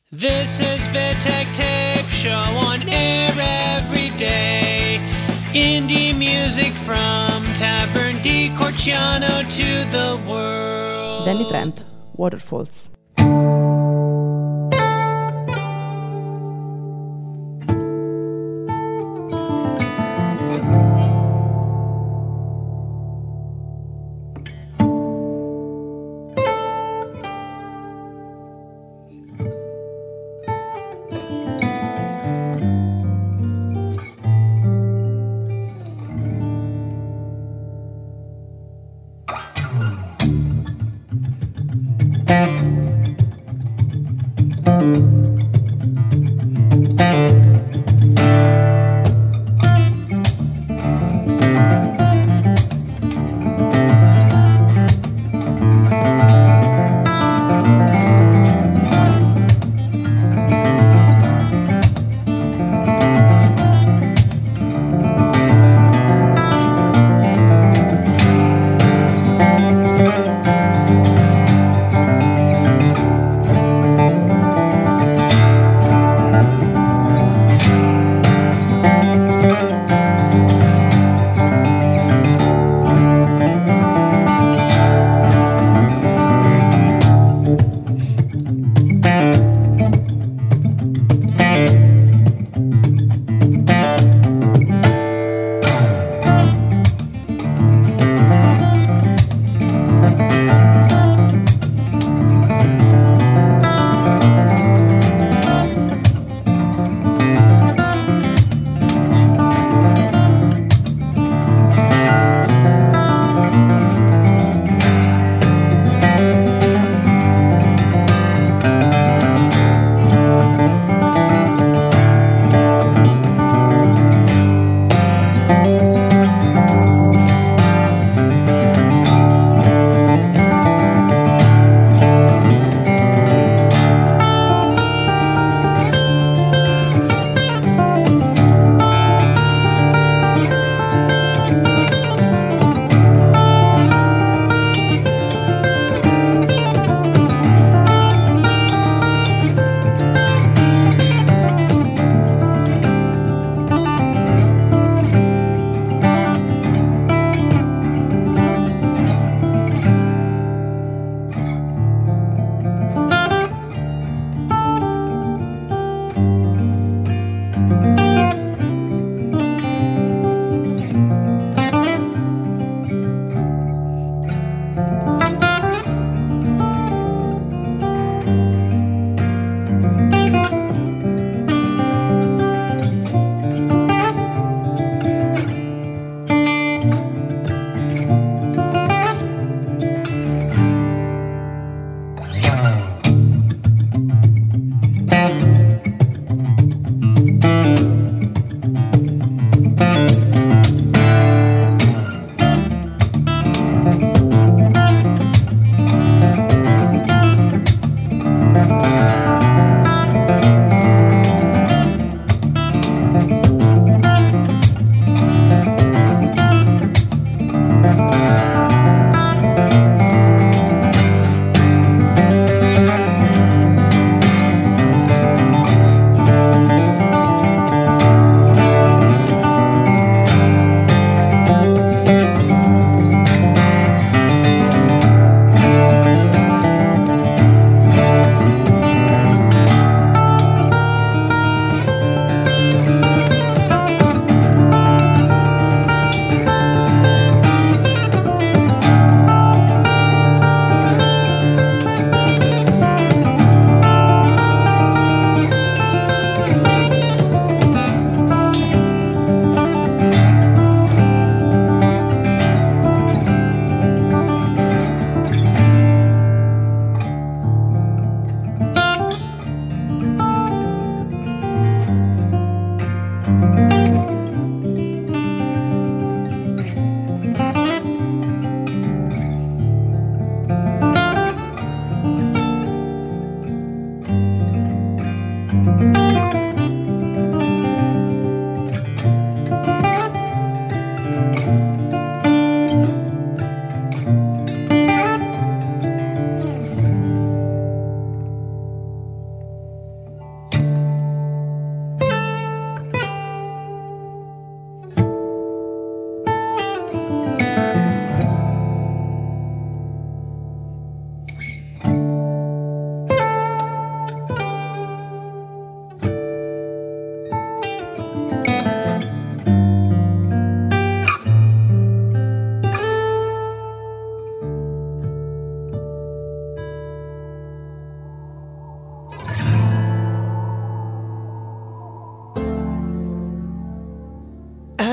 This is Vitek Tape Show on air every day. Indie music from Tavern di Corciano to the world. Danny Trent, Waterfalls.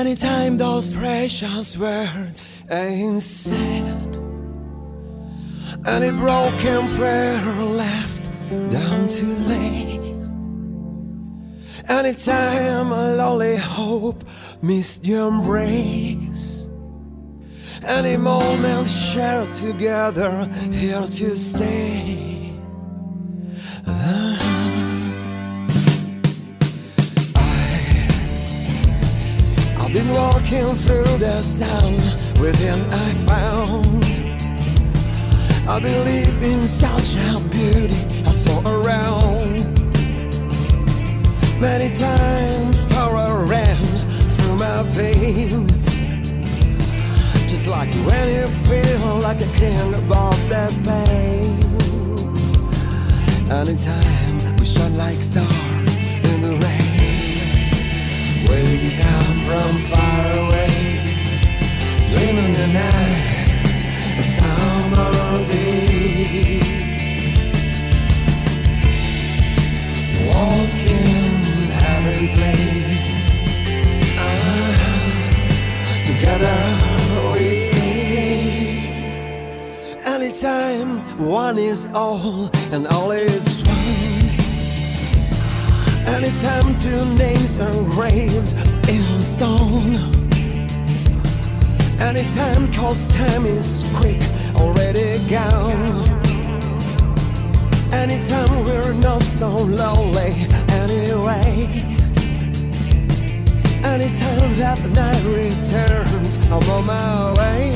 Anytime those precious words ain't said, any broken prayer left down to lay, anytime a lonely hope missed your embrace, any moment shared together here to stay. I've been walking through the sun, within I found, I believe in such a beauty I saw around. Many times power ran through my veins, just like when you feel like a king above the pain. Anytime we shine like stars in the rain, we come from far away, dreaming the night, a summer day, walking every place, together we stay. Anytime one is all and all is one, anytime two names are engraved in stone, anytime cause time is quick, already gone, anytime we're not so lonely anyway, anytime that the night returns, I'm on my way.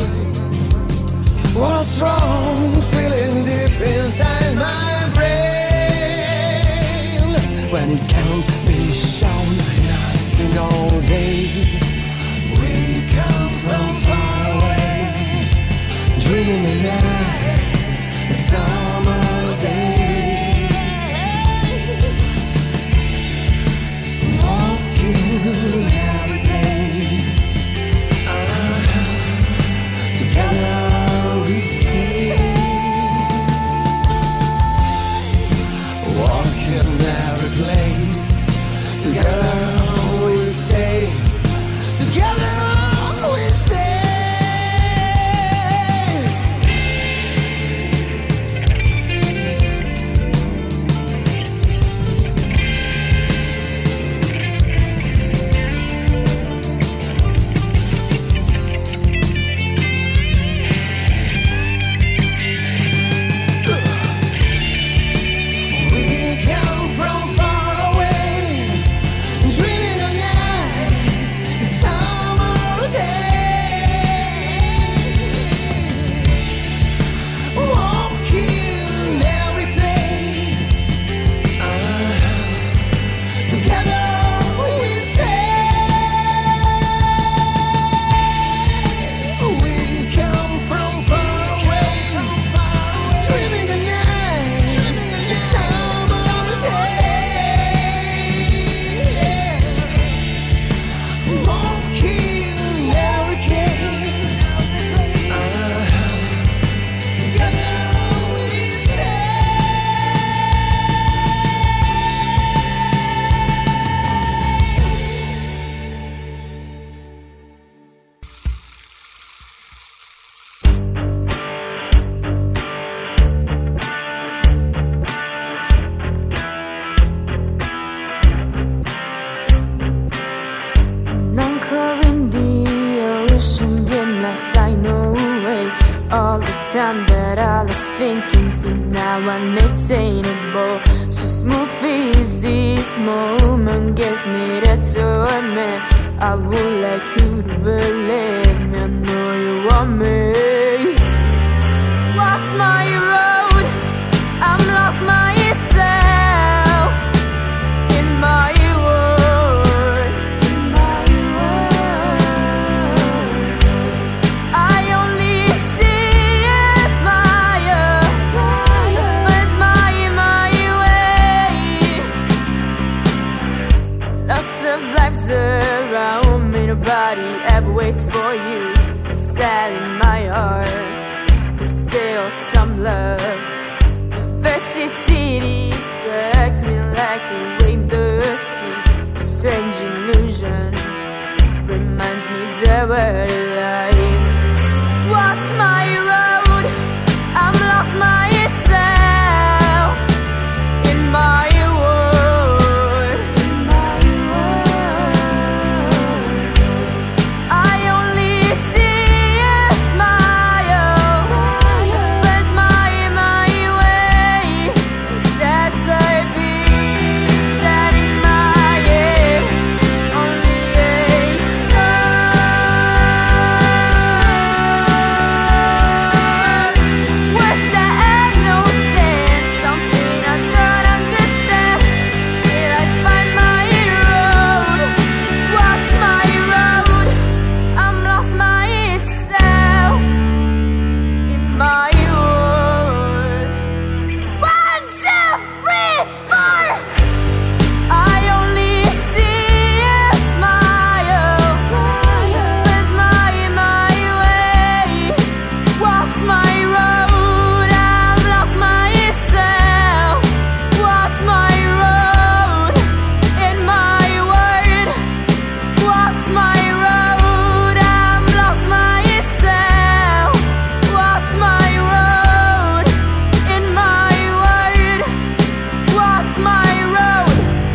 What a strong feeling deep inside my brain, when it can't be shown nights and all day. We come from far away, dreaming the night, a summer day, walking every place, together we stay, walking every place, together we stay, together we stay. Time that I was thinking seems now unattainable. So smooth is this moment, gives me that torment. I would like you to believe me, I know you want me. What's my road? I'm lost myself in my world, in my world. I only see lives around me, nobody ever waits for you. It's sad in my heart, there's still some love. Diversity distracts me like the wind, the sea, a strange illusion. where to lie. What's my road? I'm lost myself in my world. I only see a smile. Bends my way. Desert beach and in my head only a star. Where's the end? No sense. Something I don't understand. Will I find my road? What's my road? I'm lost myself in my world. 1, 2, 3, 4. I only see a smile. Bends my way. What's my road? I'm lost myself. What's my road in my world? What's my road? I'm lost myself. What's my road in my world? What's my road?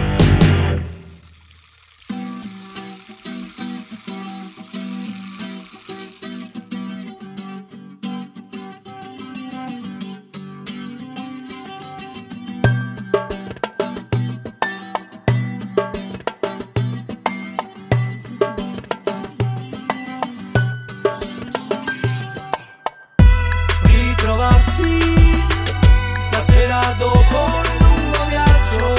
Ritrovarsi la sera dopo un lungo viaggio,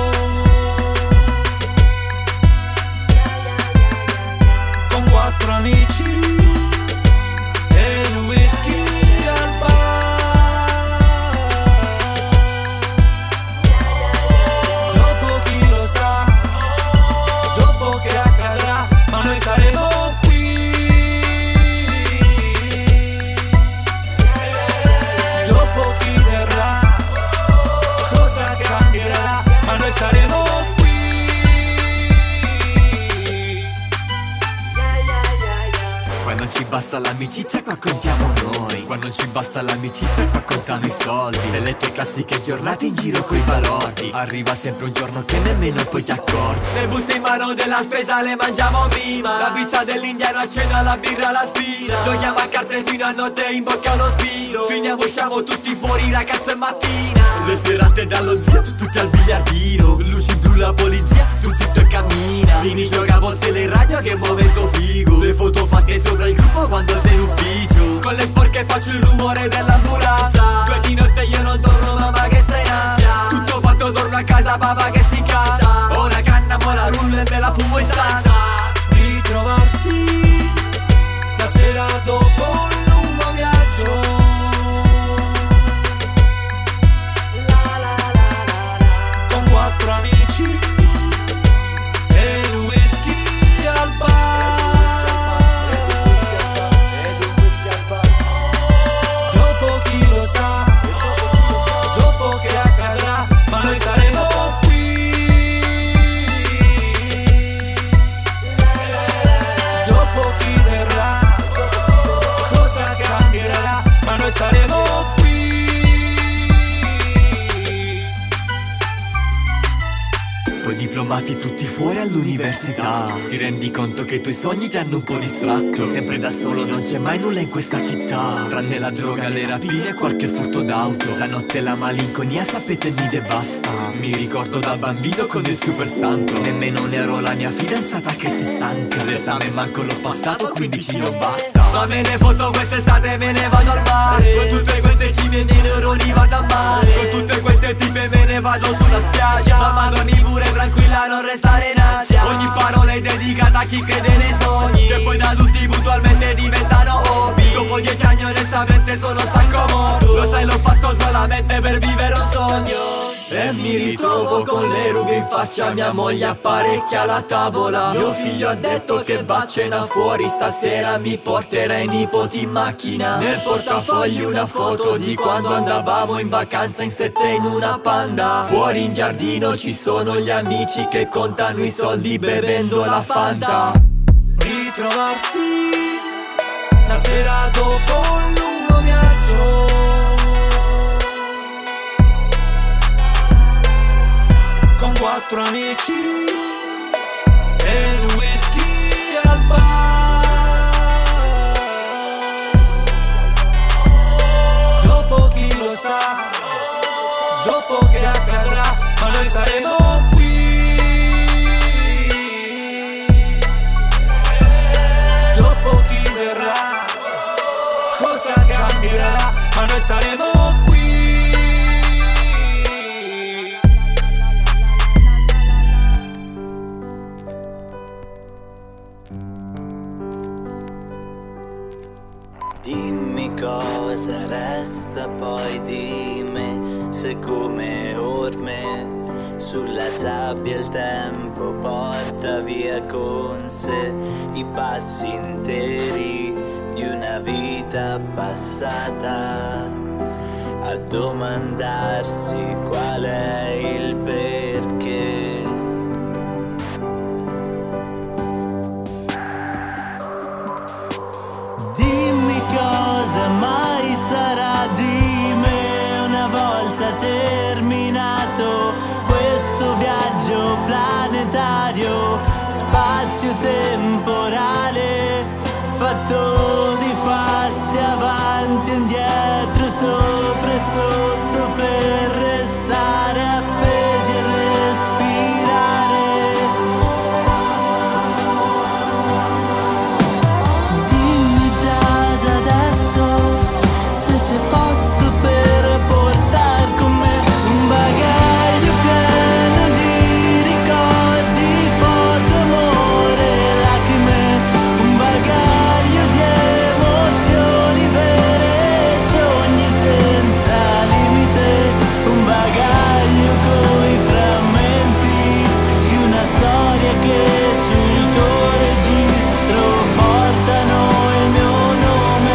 con 4 amici e il whisky al bar. Dopo chi lo sa, dopo che accadrà, ma noi saremo qui. Dopo chi verrà, cosa cambierà, ma noi saremo qui. Quando non ci basta l'amicizia, qua contiamo noi. Quando non ci basta l'amicizia, qua contano i soldi. Se le tue classiche giornate in giro coi balordi, arriva sempre un giorno che nemmeno poi ti accorgi. Le buste in mano della spesa le mangiamo prima. La pizza dell'indiano a cena, la birra alla spina. Giochiamo a carte fino a notte in bocca allo spino. Finiamo, usciamo tutti fuori, ragazzo, è mattina. Le serate dallo zio, tutti al biliardino. Luci blu, la polizia, tu zitto e cammina. Vini, gioca borselle in radio, che momento figo. Le foto fatte sopra il gruppo quando sei in ufficio. Con le sporche faccio il rumore dell'ambulanza. 2 di notte io non torno, mamma che stai in ansia. Tutto fatto, torno a casa, papà che si casa. Ho una canna, mo la rullo e me la fumo in stanza. Ritrovarsi la sera dopo un lungo viaggio, con 4 amici e il whisky al bar. Dopo chi lo sa, dopo che accadrà, ma noi saremo qui. Dopo chi verrà, cosa cambierà, ma noi saremo qui. Poi diplomati tutti fuori all'università, ti rendi conto che i tuoi sogni ti hanno un po' distratto. Sempre da solo, non c'è mai nulla in questa città, tranne la droga, le rapine e qualche furto d'auto. La notte e la malinconia, sapete, mi devasta. Mi ricordo da bambino con il super santo, nemmeno ne ero la mia fidanzata che si stanca. L'esame manco l'ho passato, 15 non basta. Ma me ne foto quest'estate, me ne vado al mare. Con tutte queste cime i miei neuroni vanno a mare. Con tutte queste tipe me ne vado sulla spiaggia. Mamma dormi pure tranquilla, non restare in ansia. Ogni parola è dedicata a chi crede nei sogni, che poi da adulti puntualmente diventano hobby. Dopo 10 anni onestamente sono stanco morto. Lo sai, l'ho fatto solamente per vivere un sogno. E mi ritrovo con le rughe in faccia, mia moglie apparecchia la tavola. Mio figlio ha detto che va a cena fuori, stasera mi porterà i nipoti in macchina. Nel portafoglio una foto di quando andavamo in vacanza in 7 in una Panda. Fuori in giardino ci sono gli amici che contano i soldi bevendo la Fanta. Ritrovarsi una sera dopo un lungo viaggio. Con 4 amici e il whisky al bar. Dopo chi lo sa, dopo che accadrà, ma noi saremo qui. Dopo chi verrà, cosa cambierà, ma noi saremo qui. Dimmi cosa resta poi di me, se come orme sulla sabbia il tempo porta via con sé i passi interi di una vita passata, a domandarsi qual è il perché. Cosa mai sarà di me una volta terminato questo viaggio planetario, spazio temporale, fatto di passi avanti e indietro, sopra e sotto, per restare appesi e respirare. C'è posto per portare con me un bagaglio pieno di ricordi, foto, amore, lacrime, un bagaglio di emozioni vere, sogni senza limite, un bagaglio coi frammenti di una storia che sul tuo registro portano il mio nome.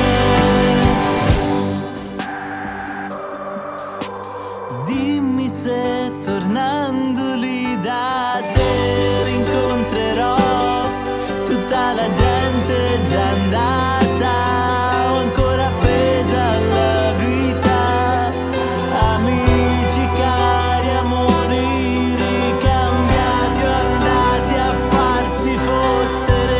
Dimmi se tornando lì da te rincontrerò tutta la gente già andata o ancora appesa alla vita, amici cari, amori ricambiati o andati a farsi fottere.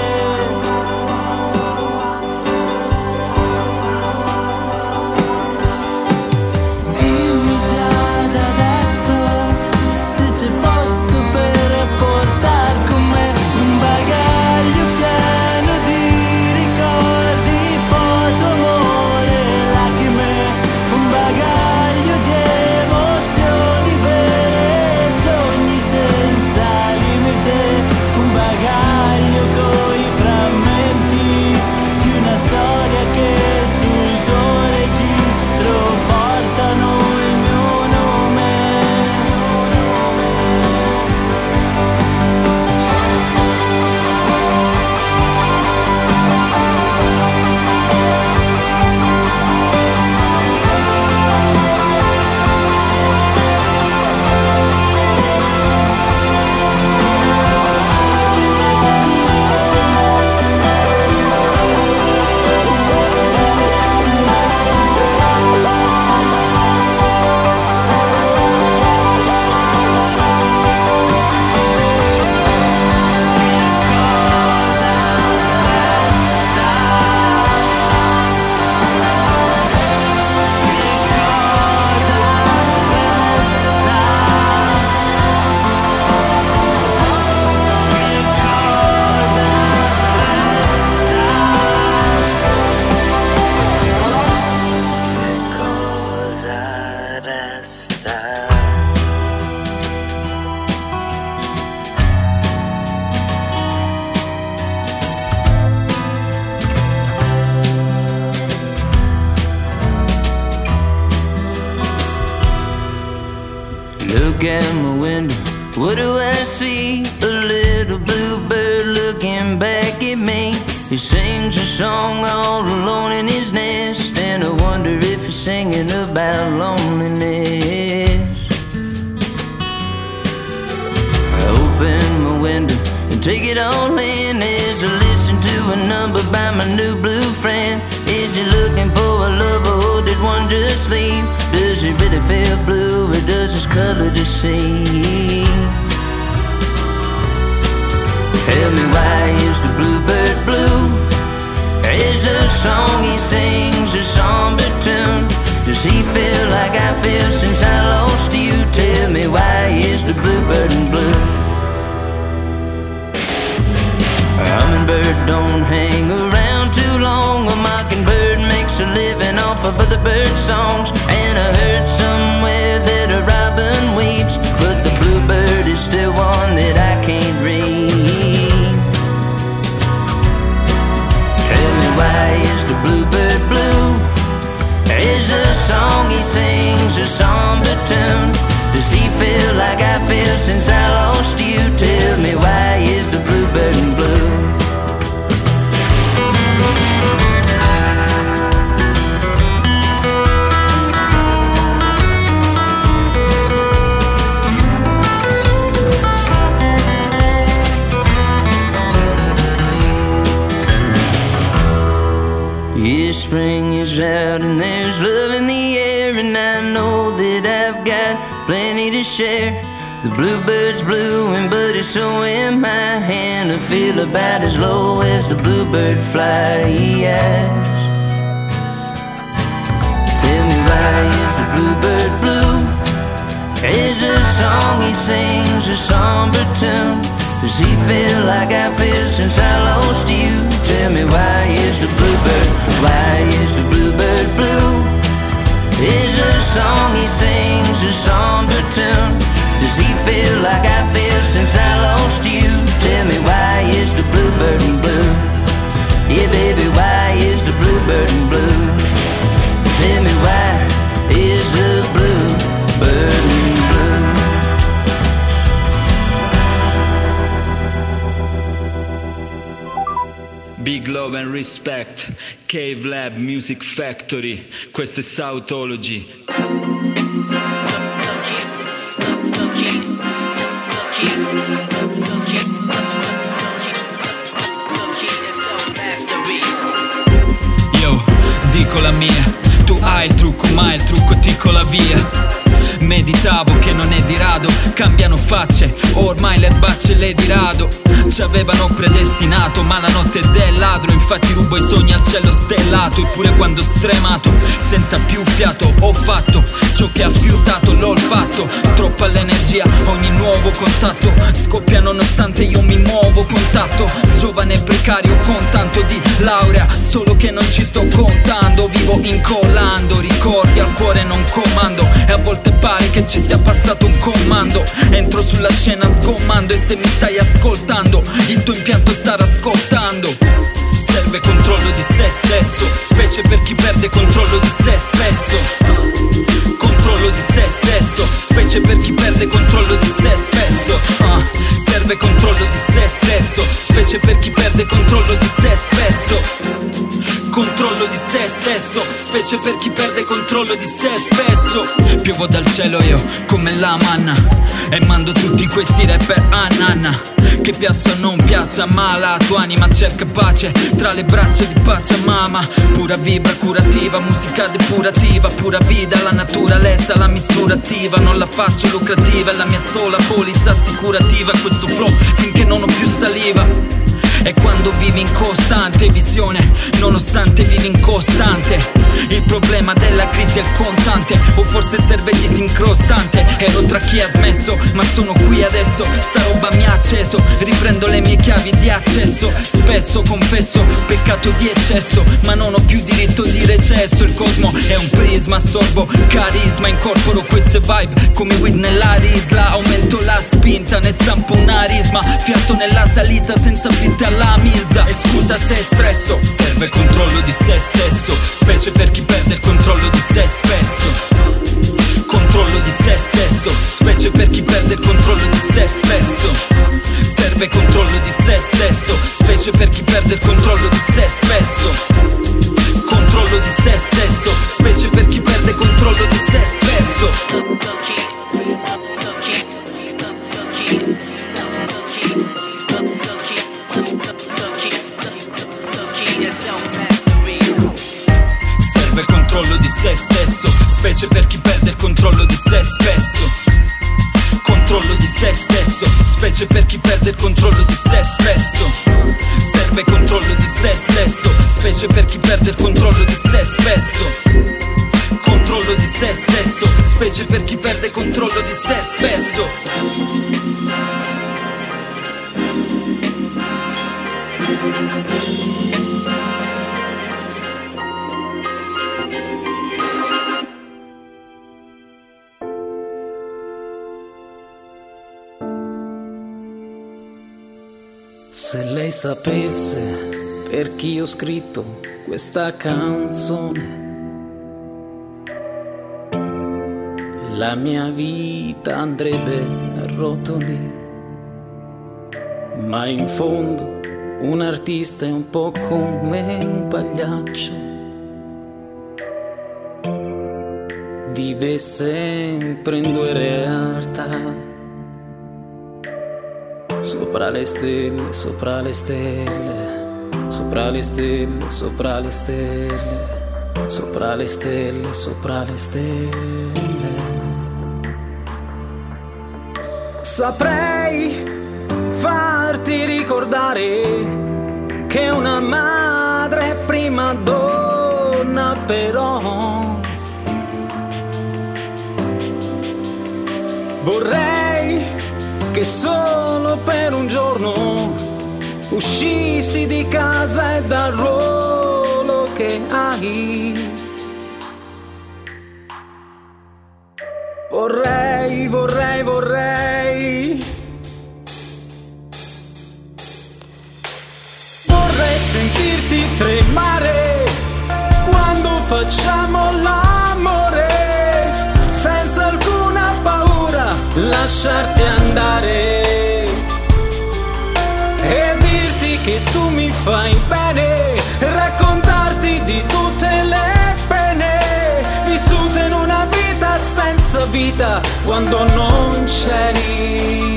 Dimmi già da adesso se c'è posto per portare con me un bagaglio pieno di ricordi, foto, amore, lacrime, un bagaglio di emozioni vere, sogni senza limite, un bagaglio coi frammenti di una storia che sul tuo registro portano il mio nome. Che cosa resta? Look at my window, what do I see? A little bluebird looking back at me. He sings a song all alone in his nest, and I wonder if he's singing about loneliness. I open my window and and take it all in as I listen to a number by my new blue friend. Is he looking for a lover or did one just leave? Does he really feel blue or does his color deceive? Tell me, why is the bluebird blue? Is the song he sings a somber tune? Does he feel like I feel since I lost you? Tell me, why is the bluebird blue? A hummingbird don't hang around too long. A mockingbird makes a living off of other bird songs. And I heard somewhere that a robin weeps, but the bluebird is still one that I can't read. Tell me, why is the bluebird blue? Is the song he sings a somber tune? Does he feel like I feel since I lost you? Tell me, why is the bluebird blue? Yeah, spring is out and there's love in the air, and I know that I've got plenty to share. The bluebird's blueing, but it's so in my hand. I feel about as low as the bluebird flies. Tell me, why is the bluebird blue? Is the song he sings a somber tune? Does he feel like I feel since I lost you? Tell me, why is the bluebird, why is the bluebird blue? Is the song he sings a somber tune? Does he feel like I feel since I lost you? Tell me, why is the bluebird blue? Yeah, baby, why is the bluebird blue? Tell me, why is the bluebird blue? Big love and respect, Cave Lab Music Factory, questo è Southology. Io dico la mia, tu hai il trucco ma il trucco ti cola via. Meditavo che non è di rado, cambiano facce, ormai le erbacce le dirado. Ci avevano predestinato, ma la notte è del ladro. Infatti rubo i sogni al cielo stellato. Eppure quando stremato, senza più fiato, ho fatto ciò che ha fiutato, l'ho fatto. Troppa l'energia, ogni nuovo contatto scoppia nonostante io mi muovo. Contatto, giovane e precario con tanto di laurea, solo che non ci sto contando. Vivo incollando ricordi al cuore, non comando. E a volte pare che ci sia passato un comando. Entro sulla scena sgommando, e se mi stai ascoltando il tuo impianto sta ascoltando. Serve controllo di se stesso, specie per chi perde controllo di se spesso. Controllo di se stesso, specie per chi perde controllo di se spesso. Serve controllo di se stesso, specie per chi perde controllo di se spesso. Controllo di se stesso, specie per chi perde controllo di se spesso. Piovo dal cielo io come la manna, e mando tutti questi rapper a nanna. Che piaccia o non piaccia, ma la tua anima cerca pace tra le braccia di Pachamama. Pura vibra curativa, musica depurativa, pura vita, la naturalezza, la misturativa. Non la faccio lucrativa, è la mia sola polizza assicurativa. Questo flow finché non ho più saliva. E quando vivi in costante visione, nonostante vivi in costante. Il problema della crisi è il contante, o forse serve disincrostante. Ero tra chi ha smesso, ma sono qui adesso. Sta roba mi ha acceso, riprendo le mie chiavi di accesso. Spesso confesso, peccato di eccesso, ma non ho più diritto di recesso. Il cosmo è un prisma, assorbo carisma, incorporo queste vibe come weed nella risla. Aumento la spinta, ne stampo una risma. Fiato nella salita senza fitta alla milza. E scusa se stresso, serve controllo di se stesso, specie per chi perde il controllo di se spesso. Controllo di se stesso, specie per chi perde il controllo di se spesso. Serve controllo di se stesso, specie per chi perde il controllo di se spesso. Controllo di se stesso, specie per chi perde il controllo di se spesso. se stesso, specie per chi perde il controllo di se spesso. Serve controllo di se stesso, specie per chi perde il controllo di se spesso. Controllo di se stesso, specie per chi perde controllo di se spesso. Se lei sapesse per chi ho scritto questa canzone, la mia vita andrebbe a rotoli. Ma in fondo un artista è un po' come un pagliaccio, vive sempre in due realtà. Sopra le stelle, sopra le stelle, sopra le stelle, sopra le stelle, sopra le stelle, sopra le stelle. Saprei farti ricordare che una madre è prima donna, però vorrei che solo per un giorno uscissi di casa e dal ruolo che hai. Vorrei, vorrei, vorrei. Vorrei sentirti tremare quando facciamo l'amore, senza alcuna paura lasciarti andare e dirti che tu mi fai bene, raccontarti di tutte le pene vissute in una vita senza vita quando non c'eri.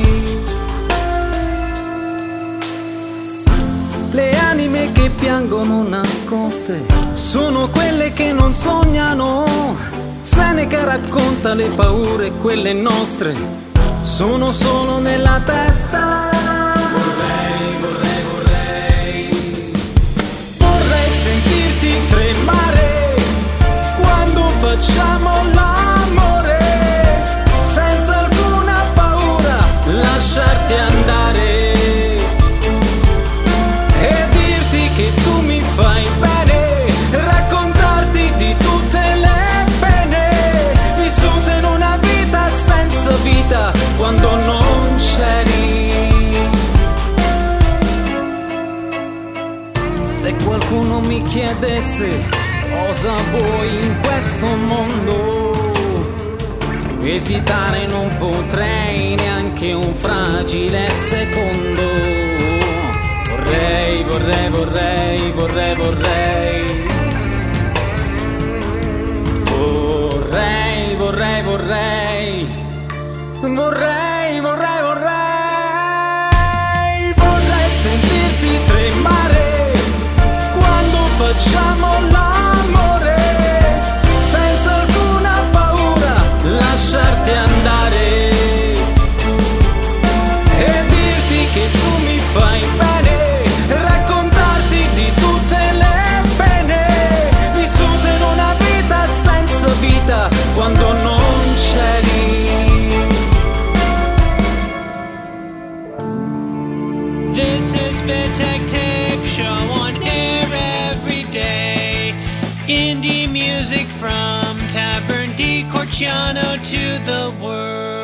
Le anime che piangono nascoste sono quelle che non sognano. Seneca racconta le paure, quelle nostre sono solo nella testa. Vorrei, vorrei, vorrei. Vorrei sentirti tremare quando facciamo l'amore, senza alcuna paura lasciarti andare e dirti che tu mi fai bene, raccontarti di tutte le pene vissute in una vita senza vita quando non c'eri. Se qualcuno mi chiedesse cosa vuoi in questo mondo, esitare non potrei neanche un fragile secondo. Vorrei, vorrei, vorrei, vorrei, vorrei. Vorrei, vorrei, vorrei. Vorrei, vorrei, vorrei. Vorrei sentirti tremare quando facciamo l'amore, senza alcuna paura lasciarti andare e dirti che tu mi fai bene, raccontarti di tutte le pene vissute in una vita senza vita quando non c'eri. This is Vittek Tape Show on air every day. Indie music from Tavern di Corciano to the world.